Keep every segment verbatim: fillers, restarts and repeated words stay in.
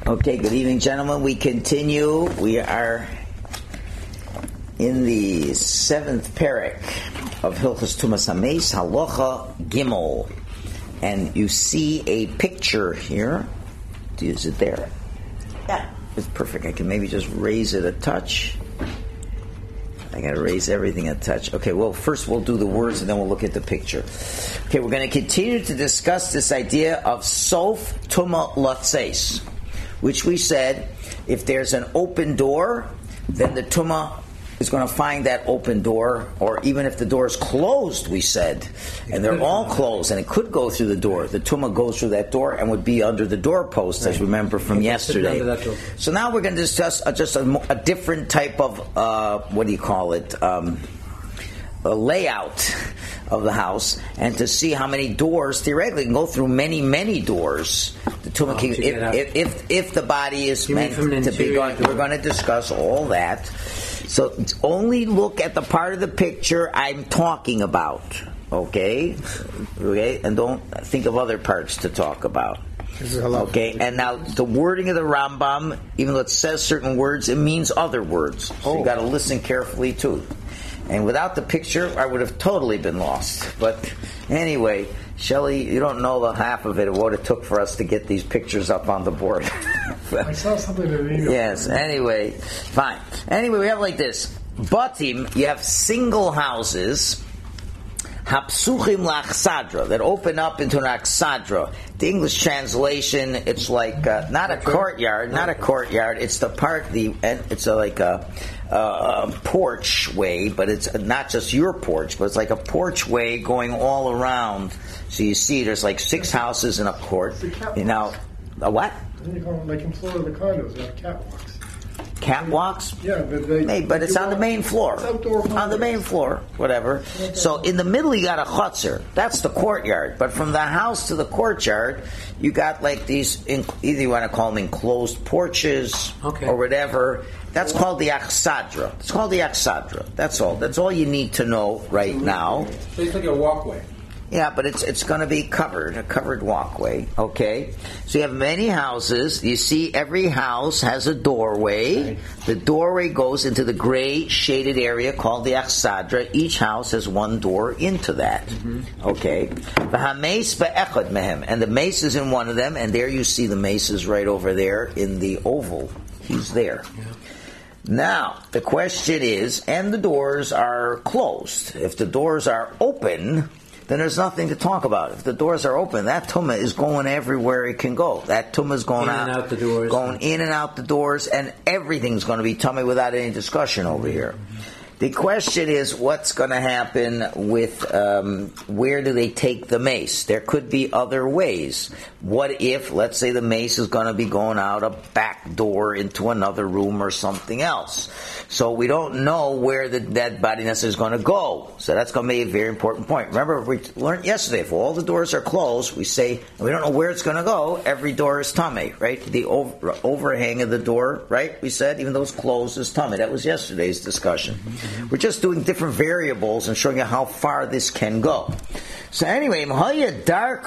Okay, good evening, gentlemen. We continue. We are in the seventh parak of Hilchos Tumas HaMeis, Halacha Gimel. And you see a picture here. Is it there? Yeah, it's perfect. I can maybe just raise it a touch. I gotta raise everything a touch. Okay, well, first we'll do the words and then we'll look at the picture. Okay, we're going to continue to discuss this idea of Sof Tuma Latzeis, which we said, if there's an open door, then the Tuma is going to find that open door, or even if the door is closed, we said, and they're all closed, and it could go through the door, the Tuma goes through that door and would be under the doorpost, as remember from yesterday. So now we're going to discuss uh, just a, a different type of, uh, what do you call it, um, a layout of the house, and to see how many doors theoretically can go through many, many doors. The Tuma oh, can, if, if, if if the body is meant to be going, we're going to discuss all that. So only look at the part of the picture I'm talking about, okay? Okay, and don't think of other parts to talk about. Okay, and now the wording of the Rambam, even though it says certain words, it means other words. So oh. you got to listen carefully too. And without the picture, I would have totally been lost. But anyway, Shelley, you don't know the half of it, what it took for us to get these pictures up on the board. I saw something in the email. Yes, anyway, fine. Anyway, we have like this. Batim, you have single houses, hapsuchim lachsadra, that open up into an aksadra. The English translation, it's like uh, not a courtyard, not a courtyard. It's the part, the it's a, like a, a porch way, but it's not just your porch, but it's like a porch way going all around. So you see, there's like six houses in a court. You know, a what? You call them, like in Florida, the condos, they have catwalks. Catwalks? Yeah, but they... Hey, but it's on the main floor. It's outdoor. On the main floor, whatever. So in the middle you got a chutzner. That's the courtyard. But from the house to the courtyard, you got like these, either you want to call them enclosed porches okay. or whatever. That's called the aksadra. It's called the aksadra. That's all. That's all you need to know right now. So it's like a walkway. Yeah, but it's it's going to be covered, a covered walkway, okay? So you have many houses. You see every house has a doorway. Right. The doorway goes into the gray shaded area called the Aksadra. Each house has one door into that, mm-hmm. okay? And the mace is in one of them, and there you see the mace is right over there in the oval. He's there. Yeah. Now, the question is, and the doors are closed. If the doors are open, then there's nothing to talk about. If the doors are open, that tumah is going everywhere it can go. That tumah is going in out, and out the doors. going in and out the doors, and everything's going to be tumah without any discussion over here. The question is, what's going to happen with, um, where do they take the mace? There could be other ways. What if, let's say the mace is going to be going out a back door into another room or something else. So we don't know where the dead body necessarily is going to go. So that's going to be a very important point. Remember, we learned yesterday, if all the doors are closed, we say, we don't know where it's going to go, every door is tummy, right? The over, overhang of the door, right? We said, even though it's closed, is tummy. That was yesterday's discussion. We're just doing different variables and showing you how far this can go. So anyway, if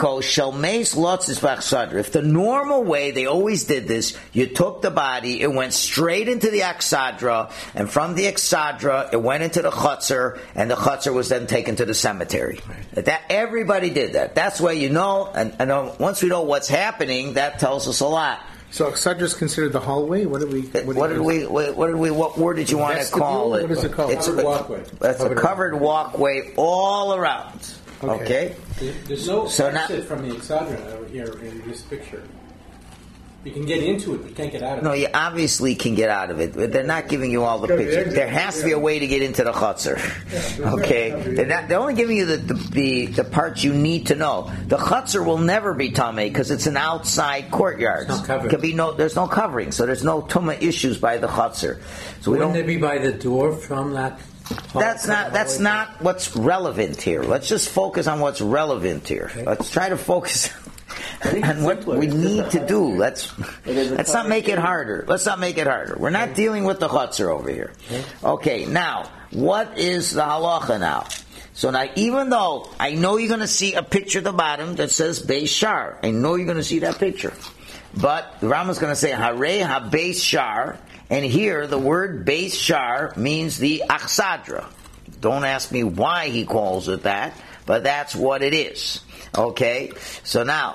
the normal way they always did this, you took the body, it went straight into the aksadra, and from the aksadra, it went into the chutzner, and the chutzner was then taken to the cemetery. Right. That everybody did that. That's why you know, and, and once we know what's happening, that tells us a lot. So Aksadra is considered the hallway. What did we? What, what did we? What did we? What word did you want to call it? What is it called? It's covered a walkway. It's a covered walkway all around. Okay. okay? There's no so exit now, from the Aksadra over here in this picture. You can get into it, but you can't get out of no, it. No, you obviously can get out of it. But they're not giving you all the pictures. There has to be a way to get into the chutzner. Okay? They're, not, they're only giving you the, the, the, the parts you need to know. The chutzner will never be tamei because it's an outside courtyard. It's not covered. Could be no, there's no covering, so there's no tumah issues by the chutzner. So we Wouldn't don't, it be by the door from that? That's not that's not what's relevant here. Let's just focus on what's relevant here. Okay. Let's try to focus on what we need to do. Let's let's not make it harder. Let's not make it harder. We're not dealing with the chutzner over here. Okay, now, what is the halacha now? So now, even though I know you're going to see a picture at the bottom that says Beis Shar, I know you're going to see that picture. but the Rambam is going to say Harei HaBeis Shar, and here the word Beis Shar means the Achsadra. Don't ask me why he calls it that, but that's what it is. Okay, so now,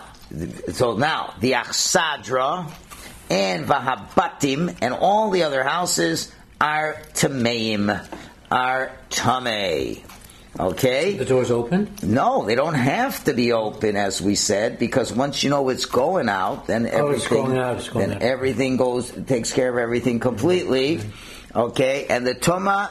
so now the Achsadra and Vahabatim and all the other houses are Tameim, are Tamei. Okay? The door's open? No, they don't have to be open, as we said, because once you know it's going out, then everything, oh, it's going out, it's going then out. everything goes, takes care of everything completely. Okay? And the Tuma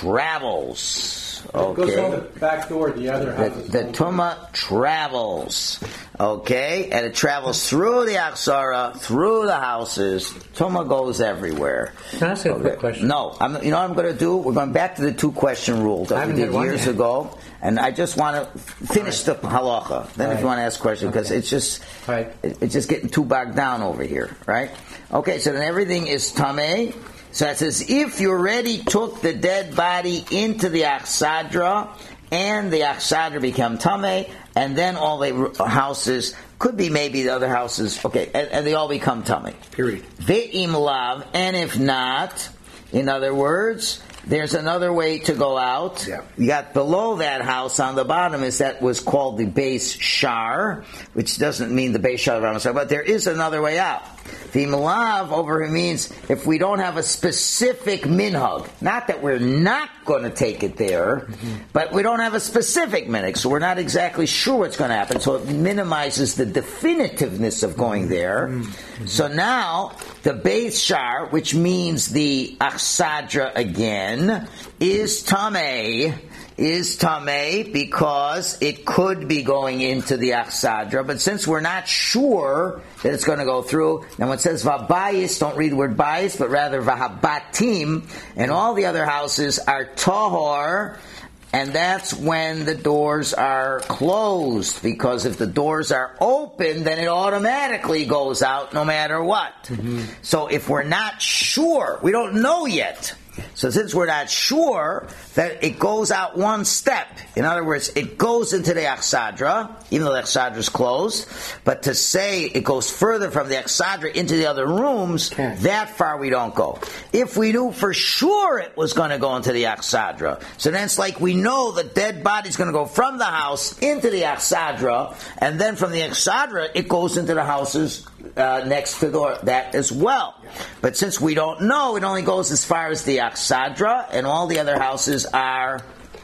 travels. Okay. It goes out the back door, the other The, houses. the Tuma travels. Okay? And it travels through the Aksara, through the houses. Tuma goes everywhere. Can I ask you a quick question? No. I'm, you know what I'm going to do? We're going back to the two-question rule I that we haven't did had one years yet. ago. And I just want to finish the halacha. Then All if you right. want to ask a question, because Okay. it's just All right. it, it's just getting too bogged down over here, right? Okay, so then everything is tameh. So it says, if you already took the dead body into the Achsadra, and the Achsadra become tameh, and then all the houses, could be maybe the other houses, okay, and, and they all become tameh. Period. Ve'im lav, and if not, in other words, there's another way to go out. Yeah. You got below that house on the bottom is that was called the Beis Shar, which doesn't mean the Beis Shar, but there is another way out. The Malav over here means if we don't have a specific minhag, not that we're not going to take it there, mm-hmm. but we don't have a specific minhag, so we're not exactly sure what's going to happen, so it minimizes the definitiveness of going there. Mm-hmm. So now, the Beis Shar, which means the Achsadra again, is Tameh, is Tameh because it could be going into the Achsadra, but since we're not sure that it's going to go through, and when it says Vabayis, don't read the word Bayis, but rather Vahabatim, and all the other houses are Tahor, and that's when the doors are closed, because if the doors are open, then it automatically goes out no matter what. Mm-hmm. So if we're not sure, we don't know yet. So since we're not sure, that it goes out one step. In other words, it goes into the Achsadra, even though the Achsadra is closed. But to say it goes further from the Achsadra into the other rooms, okay. that far we don't go. If we knew for sure it was going to go into the Achsadra, so then it's like we know the dead body's going to go from the house into the Achsadra, and then from the Achsadra it goes into the houses uh, next to the, that as well. But since we don't know, it only goes as far as the Achsadra, and all the other houses are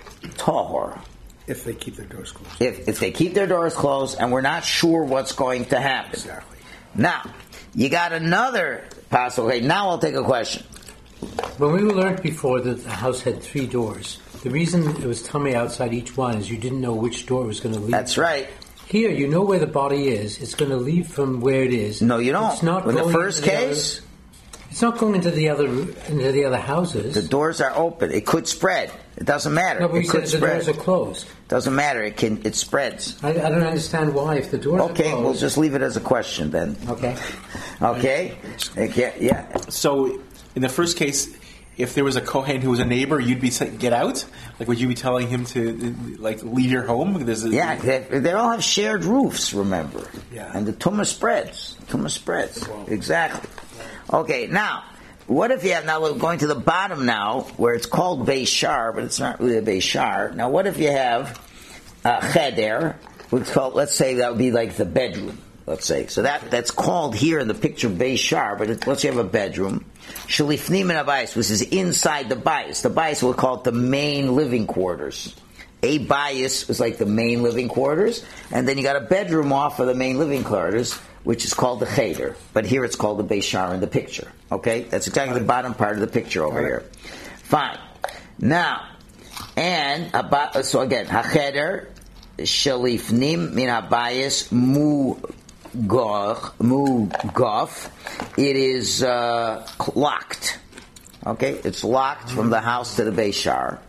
Tahor. If they keep their doors closed. If, if they keep their doors closed, and we're not sure what's going to happen. Exactly. Now, you got another possible. Okay, now I'll take a question. When we learned before that the house had three doors, the reason it was tummy outside each one is you didn't know which door was going to lead. That's right. Here, you know where the body is. It's going to leave from where it is. No, you don't. It's not In the going first into the case, other, it's not going into the other into the other houses. the doors are open. It could spread. It doesn't matter. No, but it you could said the spread. doors are closed. Doesn't matter. It can. It spreads. I, I don't understand why. If the doors Okay, are closed, we'll just leave it as a question then. okay. Okay. Okay. Yeah. So, in the first case, if there was a Kohen who was a neighbor, you'd be saying, get out? Like, would you be telling him to, like, leave your home? There's a, Yeah, they, they all have shared roofs, remember. Yeah. And the tumah spreads. Tumah spreads. Exactly. Okay, now, what if you have, now we're going to the bottom now, where it's called Beis Shar, but it's not really a Beis Shar. Now, what if you have a cheder, which called, let's say that would be like the bedroom, let's say. So that that's called here in the picture Beis Shar, but it, let's say you have a bedroom. Shalifnim and Abayis, which is inside the bias. The bias, we'll call it the main living quarters. A bias is like the main living quarters, and then you got a bedroom off of the main living quarters, which is called the cheder. But here it's called the Beis Shar in the picture. Okay? That's exactly the bottom part of the picture over here. Fine. Now, and, about, so again, hacheder, shalifnim min abayis mu goch, mu gof, it is uh, locked. Okay? It's locked from the house to the Beis Shar.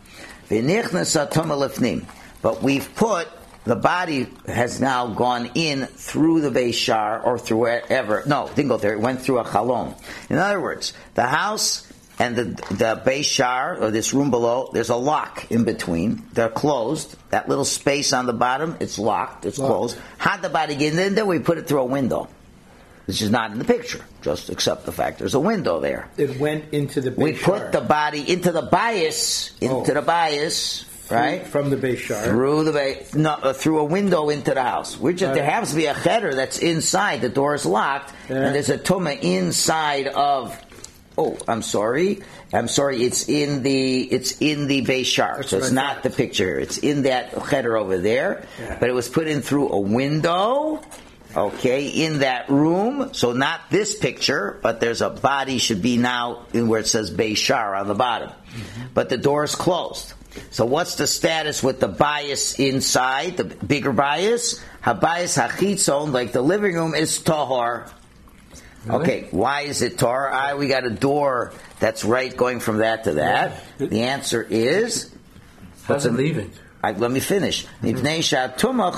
But we've put, the body has now gone in through the Beis Shar or through wherever. No, it didn't go there. It went through a chalon. In other words, the house and the, the Beis Shar, or this room below, there's a lock in between. They're closed. That little space on the bottom, it's locked. It's locked. Closed. How'd the body get in? Then we put it through a window. which is not in the picture. Just accept the fact there's a window there. It went into the Beis We Shar. put the body into the bias, into Oh. the bias, right? From the Beis Shar. Through the ba- no, uh, through a window into the house. We're just, there Right. happens to be a cheder that's inside. The door is locked, Yeah. and there's a tumah inside of. Oh, I'm sorry. I'm sorry. It's in the it's in the Beis Shar, That's so it's what I not thought. the picture. It's in that cheder over there, Yeah. but it was put in through a window. Okay, in that room. So not this picture, but there's a body should be now in where it says Beis Shar on the bottom, Mm-hmm. but the door is closed. So what's the status with the bias inside, the bigger bias? Habayis hachitzon, like the living room, is tahor. Really? Okay, why is it tahor? Ah, we got a door that's right going from that to that. The answer is, How's it leaving? I, let me finish. Because the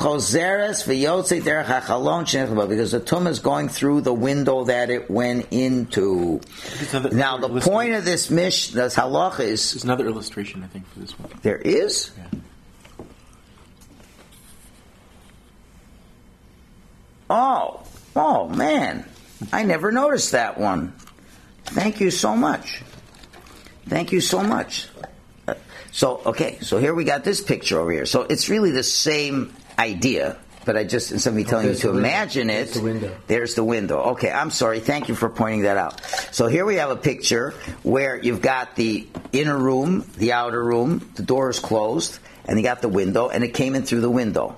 tumah is going through the window that it went into. Another- Now, the illustration. point of this mish, this halacha is, There's another illustration, I think, for this one. there is? Yeah. Oh, oh man, I never noticed that one. Thank you so much. Thank you so much. Uh, So, okay, so here we got this picture over here. So it's really the same idea, but I just, instead of me telling you there's to the window. imagine it, There's the window. there's the window. Okay, I'm sorry. Thank you for pointing that out. So here we have a picture where you've got the inner room, the outer room, the door is closed, and you got the window, and it came in through the window.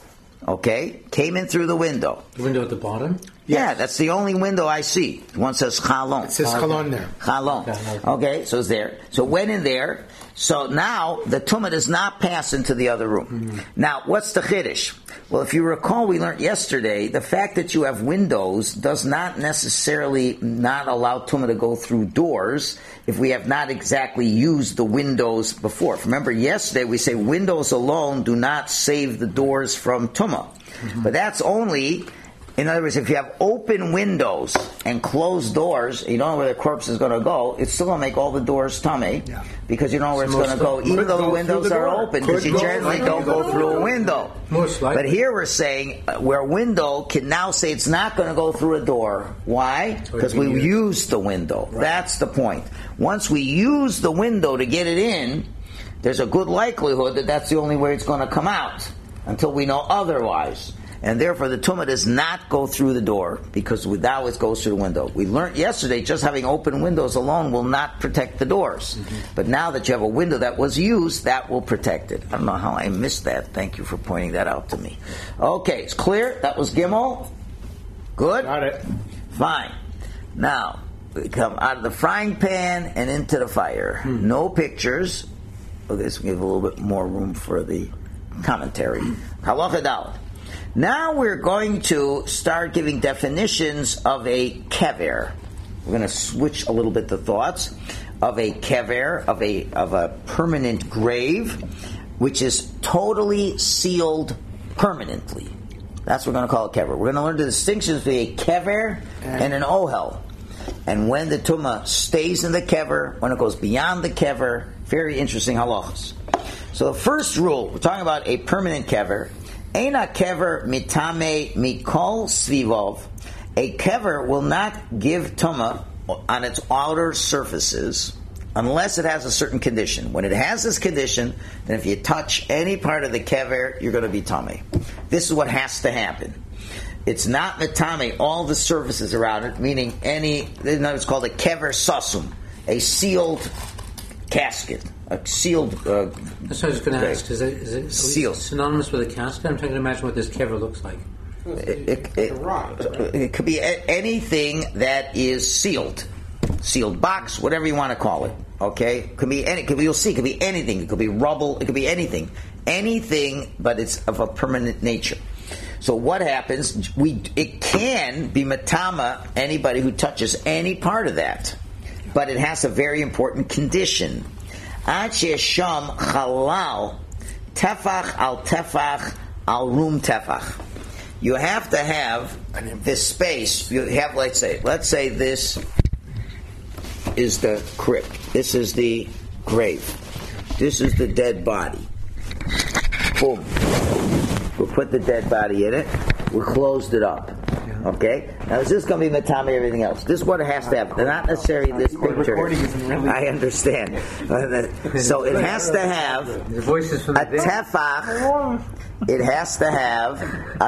Okay? Came in through the window. The window at the bottom? Yeah, that's the only window I see. One says chalon. It says Chalon there. Chalon. Okay. Okay, so it's there. So it went in there. So now the tumah does not pass into the other room. Mm-hmm. Now, what's the chiddush? Well, if you recall, we learned yesterday the fact that you have windows does not necessarily not allow tumah to go through doors if we have not exactly used the windows before. Remember, yesterday we say windows alone do not save the doors from tumah, Mm-hmm. but that's only. In other words, if you have open windows and closed doors, you don't know where the corpse is going to go, it's still going to make all the doors tummy Yeah. because you don't know where So it's going to most go, even could though go the windows through the are door. open, Could because you go generally through don't the go door. through a window. Most likely. But here we're saying uh, where a window can now say it's not going to go through a door. Why? So Because it'd be we used. used the window. That's the point. Once we use the window to get it in, there's a good likelihood that that's the only way it's going to come out until we know otherwise. And therefore, the tumah does not go through the door because now it goes through the window. We learned yesterday just having open windows alone will not protect the doors. Mm-hmm. But now that you have a window that was used, that will protect it. I don't know how I missed that. Thank you for pointing that out to me. Okay, it's clear. That was Gimel. Good? Got it. Fine. Now, we come out of the frying pan and into the fire. Hmm. No pictures. Okay, let's give a little bit more room for the commentary. Halacha Daled. Now we're going to start giving definitions of a kever. We're going to switch a little bit the thoughts of a kever, of a of a permanent grave, which is totally sealed permanently. That's what we're going to call a kever. We're going to learn the distinctions between a kever and an ohel, and when the tumah stays in the kever, when it goes beyond the kever. Very interesting halachas. So the first rule, we're talking about a permanent kever. Eina kever mitame mikol svivov. A kever will not give tumah on its outer surfaces unless it has a certain condition. When it has this condition, then if you touch any part of the kever, you're going to be tummy. This is what has to happen. It's not mitame, all the surfaces around it, meaning any, it's called a kever sasum, a sealed casket, a sealed uh, That's what I was going to grave. ask. Is it, is it at least Sealed. synonymous with a casket? I'm trying to imagine what this kever looks like. It, it, It's a rock, right? it could be a- anything that is sealed, sealed box, whatever you want to call it. Okay, it could be any. Could be, you'll see. It could be anything. It could be rubble. It could be anything, anything, but it's of a permanent nature. So what happens? We it can be matama anybody who touches any part of that, but it has a very important condition. Ad shesham halal tefach al tefach al rum tefach. You have to have this space. You have, let's say, let's say this is the crypt. This is the grave. This is the dead body. Boom. We put the dead body in it. We closed it up. Okay? Now, is this going to be matame everything else? This is what it has to have. Not necessarily this picture. recording isn't really- I understand. So it has to have The voices from a the tefach. It has to have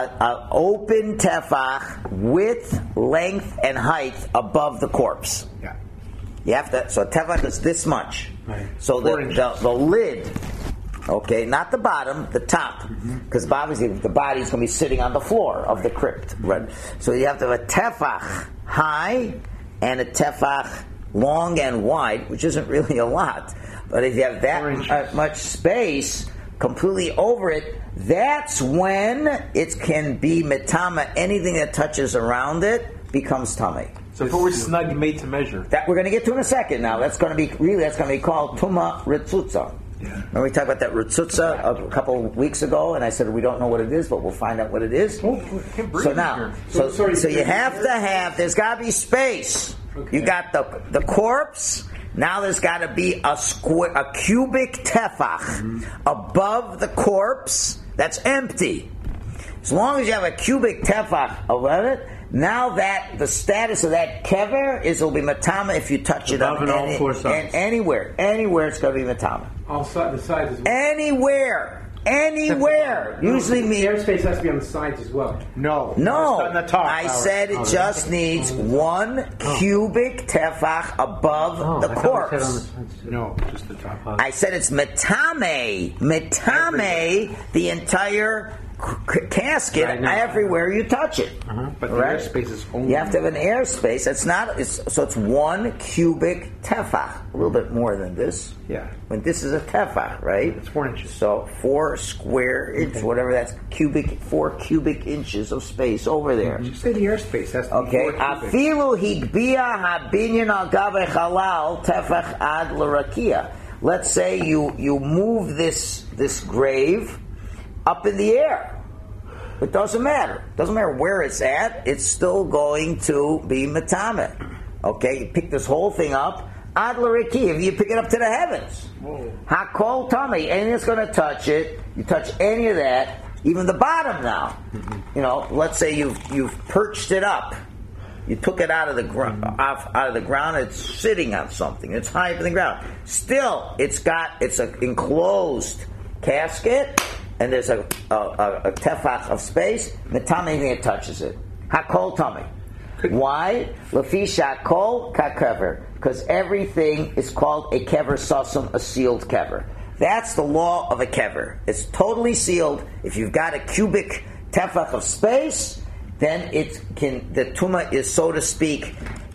an open tefach, width, length, and height above the corpse. Yeah. You have to. So a tefach is this much. Right. So the, the the lid. Okay, not the bottom, the top, because mm-hmm. obviously the body's going to be sitting on the floor of the crypt. Right. So you have to have a tefach high and a tefach long and wide, which isn't really a lot. But if you have that uh, much space completely over it, that's when it can be metama. Anything that touches around it becomes tummy. So if it were snug, made to measure. That we're going to get to in a second. Now that's going to be really that's going to be called tuma ritzutza. Yeah. Remember we talked about that ritzutza a couple of weeks ago, and I said we don't know what it is, but we'll find out what it is. Oh, can't breathe So in now, here. so so, so you have to have. There's got to be space. Okay. You got the the corpse. Now there's got to be a square, a cubic tefach mm-hmm. above the corpse that's empty. As long as you have a cubic tefach above it, now that the status of that kever is it'll be matama if you touch it Above on and all any, four sides. and anywhere, anywhere it's going to be matama. All side, the sides as well. Anywhere, anywhere. Usually the means airspace has to be on the sides as well. No. no. It's on the top. I Howard. said it just needs one cubic tefach above Oh, the I thought we corpse. said on the sides too. No, just the top. I said it's metame, metame the entire c- casket Right, no. everywhere you touch it. Uh-huh. But the Right. airspace is only. You have to have an airspace. It's not. It's, so it's one cubic tefach, a little bit more than this. Yeah. When this is a tefach, right? It's four inches. So four square inches, whatever that's cubic, four cubic inches of space over there. You say the airspace. That's Okay. four cubic. Afilu higbia habinyan al gabe halal tefach ad l'rakia. Let's say you you move this this grave up in the air. It doesn't matter. It doesn't matter where it's at. It's still going to be matame. Okay. You pick this whole thing up. Ad l'rakia. You pick it up to the heavens. Hakol tummy. Anything that's going to touch it. You touch any of that. Even the bottom now. You know. Let's say you've you've perched it up. You took it out of the ground, off out of the ground. It's sitting on something. It's high up in the ground. Still, it's got it's an enclosed casket, and there's a a, a, a tefach of space. Matame, anything that touches it. Hakol tummy. Why? Lafisha kol kakever. Because everything is called a kever sasum, a sealed kever. That's the law of a kever. It's totally sealed. If you've got a cubic tefach of space, then it can, the tuma is, so to speak,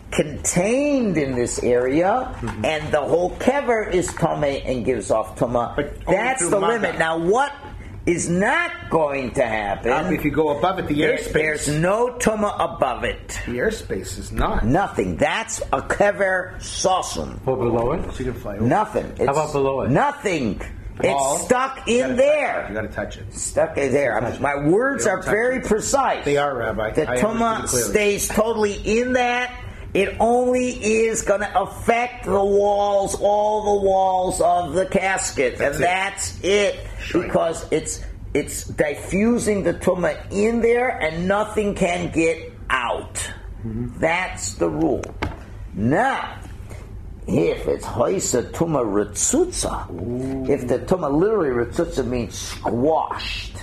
contained in this area, mm-hmm. and the whole kever is tame and gives off tuma. But that's the maga. limit. Now, what is not going to happen? Now, if you go above it, the there- airspace. there's no tuma above it. The airspace is not. Nothing. That's a kever sosum. Or below it? So you can fly over. Nothing. It's about below it? Nothing. Paul, It's stuck You in gotta there. touch it. You got to touch it. Stuck in there. I'm- my words You are don't touch very it. precise. They are, Rabbi. The I tuma understand clearly. stays totally in that. It only is going to affect the walls, all the walls of the casket, That's and it. that's it. Sure. Because it's it's diffusing the tuma in there, and nothing can get out. Mm-hmm. That's the rule. Now, if it's hoisa tuma ritzutza, if the tuma literally ritzutza means squashed,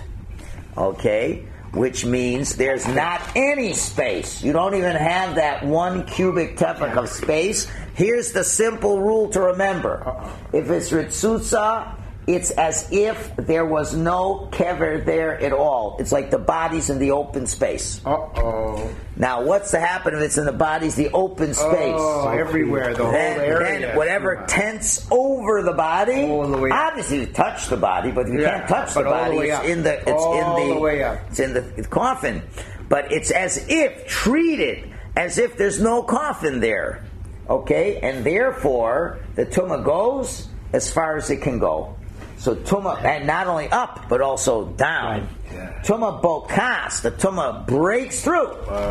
okay, which means there's not any space. You don't even have that one cubic tefach of space. Here's the simple rule to remember. If it's ritzutza, it's as if there was no kever there at all. It's like the body's in the open space. Uh-oh. Now, what's to happen if it's in the body's the open space? Oh, everywhere, the whole then, area. then whatever tents over the body, All the way up. obviously you touch the body, but if you Yeah, can't touch the but all the body, way it's up. in the it's All in the, the way up. it's in the coffin. But it's as if treated as if there's no coffin there. Okay? And therefore the tuma goes as far as it can go. So tuma, and not only up, but also down. Yeah. Tuma bokas, the tuma breaks through.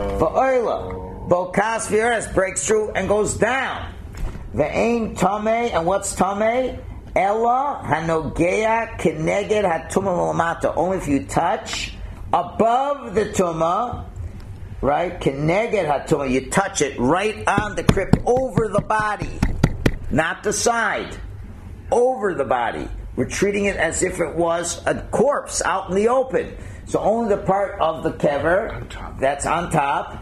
Va'oila, bokas v'yeres breaks through and goes down. Ve'ein tameh, and what's tameh? Ella hanogea keneged hatuma l'lamata. Only if you touch above the tuma right? Keneged hatuma, you touch it right on the crypt, over the body, not the side, over the body. We're treating it as if it was a corpse out in the open. So only the part of the kever that's on top,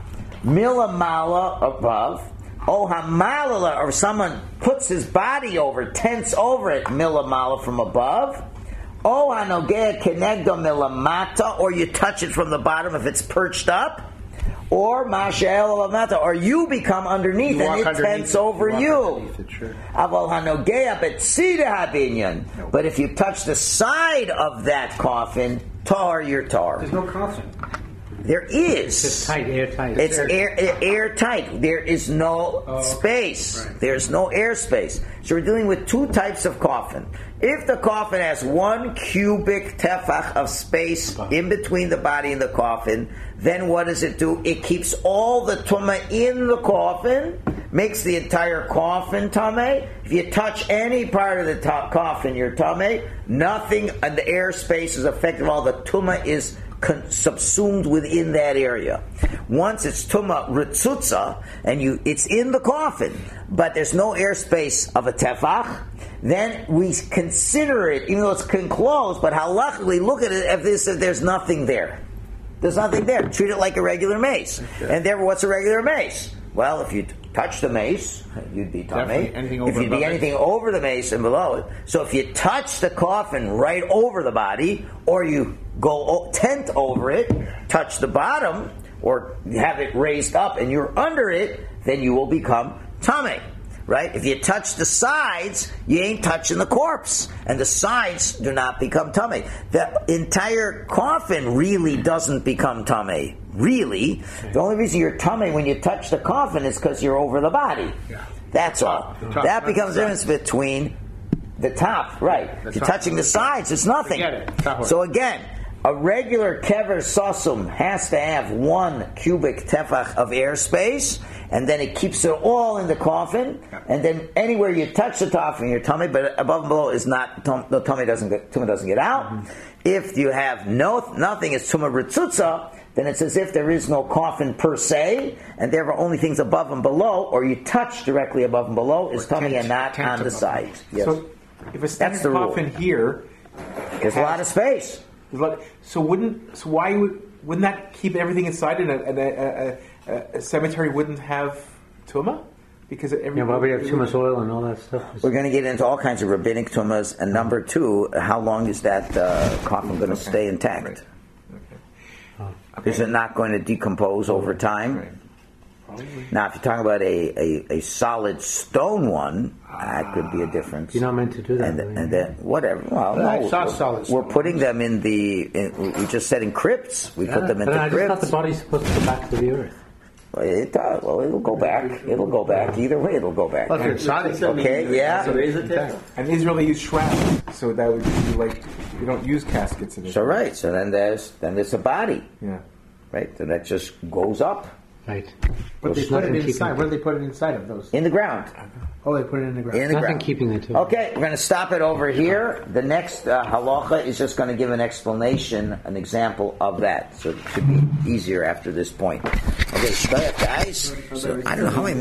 milamala above, oh hamalala, or someone puts his body over, tents over it, milamala from above, oh hanogea kenegdo milamata, or you touch it from the bottom if it's perched up, or mashael lamata, or you become underneath You and it underneath tents it. over You you. walk underneath it, sure. Aval hanogea betzida habinyan. But if you touch the side of that coffin, tar your tar. There's no coffin. There is. It's tight, airtight. It's air, air, airtight. There is no Oh, space. right. There's no airspace. So we're dealing with two types of coffin. If the coffin has one cubic tefach of space in between the body and the coffin, then what does it do? It keeps all the tumah in the coffin, makes the entire coffin tameh. If you touch any part of the top coffin, you're tameh. Nothing, and the airspace is affected. All the tumah is Con- subsumed within that area. Once it's tuma ritzutza and you, it's in the coffin, but there's no airspace of a tefach, then we consider it, even though it's enclosed, but halachically look at it if, this, if there's nothing there. There's nothing there. Treat it like a regular mace. Okay. And therefore, what's a regular mace? Well, if you t- touch the mace, you'd be tameh. If you'd be anything it. over the mace and below it. So if you touch the coffin right over the body, or you go o- tent over it, touch the bottom, or have it raised up and you're under it, then you will become tameh. Right? If you touch the sides, you ain't touching the corpse. And the sides do not become tameh. The entire coffin really doesn't become tameh. Really. The only reason you're tameh when you touch the coffin is because you're over the body. That's all. That becomes the difference between the top. Right. If you're touching the sides, it's nothing. So again, a regular kever sasum has to have one cubic tefach of airspace, and then it keeps it all in the coffin, and then anywhere you touch the coffin, your tummy, but above and below is not, the tummy doesn't get, tummy doesn't get out. Mm-hmm. If you have no nothing, it's tumah ritzutza, then it's as if there is no coffin per se, and there are only things above and below, or you touch directly above and below, is tummy and not on the sides. Yes. So if a standard coffin rule. Here, there's a lot of space. So wouldn't so why would wouldn't that keep everything inside, and a, a, a, a cemetery wouldn't have tumah? Because every, yeah, why would you have tumas oil and all that stuff? We're going to get into all kinds of rabbinic tumas. And number two, how long is that uh, coffin going to okay. stay intact? Right. Okay. Okay. Is it not going to decompose over time? Right. Now, if you're talking about a, a, a solid stone one, that could be a difference. You're not meant to do that. And, and then whatever. Well, no, I saw we're, solid we're putting them in the. In, we just said in crypts. We yeah, put them into but I crypts. I just thought the body's supposed to go back to the earth. Well, it, uh, well, it'll go back. It'll go back. Either way, it'll go back. Well, if it's solid, okay, yeah. And Israel they use shrouds, so that would be like you don't use caskets in it. So right. So then there's then there's a body. Yeah. Right. So that just goes up. Right. But they put it inside. Where do they put it inside of those? In the ground. Oh, they put it in the ground. In the Nothing ground. keeping it. Okay, we're going to stop it over here. The next uh, halacha is just going to give an explanation, an example of that. So it should be easier after this point. Okay, so guys. So I don't know how I